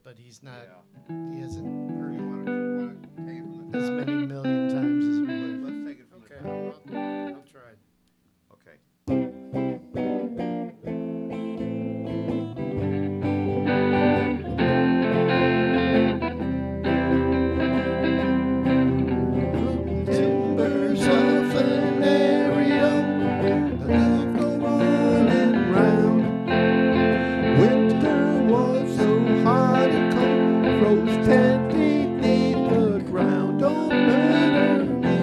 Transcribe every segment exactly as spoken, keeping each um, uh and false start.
but he's not. Yeah. He hasn't Or you want to, want to take it from the as top? many million times as we Let's, have. let's take it from Okay, the top. I'll, I'll try. Okay. Timbers of an aerial, the love go running round. Winter was so hot and cold, froze ten feet neath the ground. Don't murder me,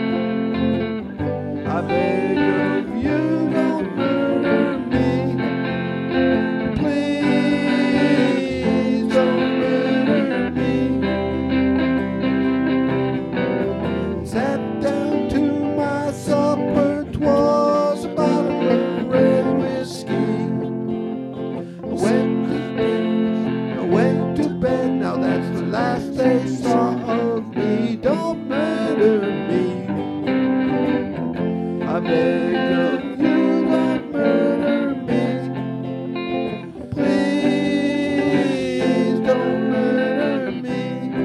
I beg of you, don't murder me. Please don't murder me. Sat down to my supper, 'twas a bottle of red whiskey. I went to bed, I went to bed, now that's the last they saw of me. Don't murder me, I beg of you, don't murder me. Please don't murder me.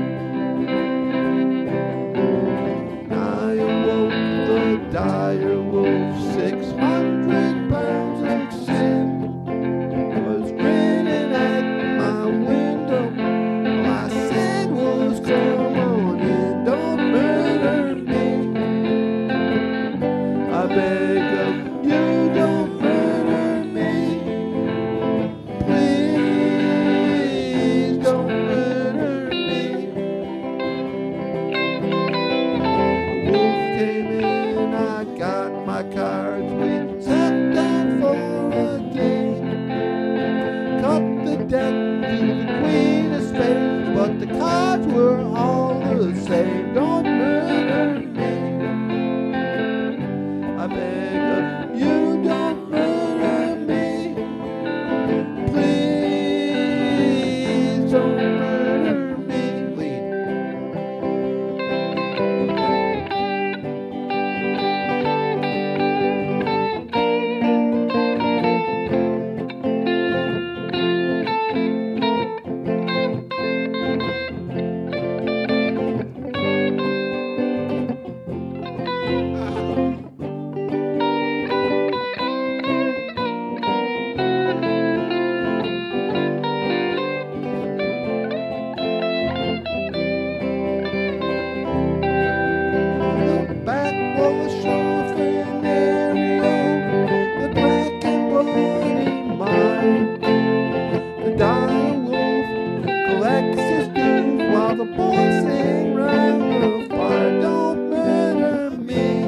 I awoke the dire wolf, six hundred pounds of sin was grinning at my window. All I said was, come on in, don't murder me. I beg of you, don't murder me. Please don't murder me. The wolf came in, I got my cards, we sat down for a game. Cut the deck to the queen of spades, but the cards were all the same. Don't murder me, I beg of you, don't murder me. Please don't murder me. Lead. The back was sharp and aerial, the black and bloody mine. The dire wolf collects his dues while the boys sing round the fire. Don't murder me,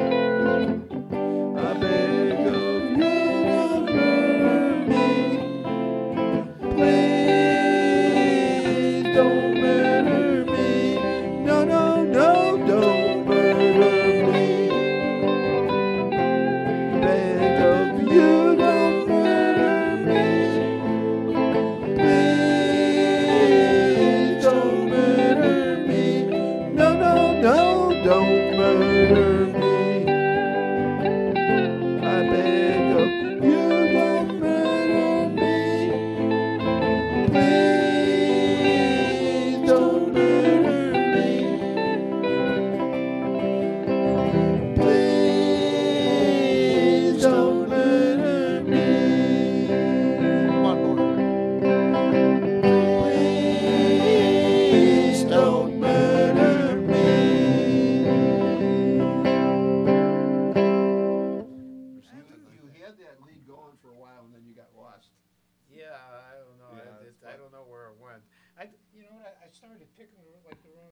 I beg of you, don't murder me. Please don't murder me. No, no, no, don't murder me. Beg of you, don't murder me. Please don't murder me. No, no, no, don't murder me. I beg of you, don't murder me. Please don't murder me. Please don't murder me. One more. Please don't murder me. You had that lead going for a while and then you got lost. Yeah, I don't know. Yeah, I, it's I fine. don't know where it went. I, you know what? I, I started picking like the wrong.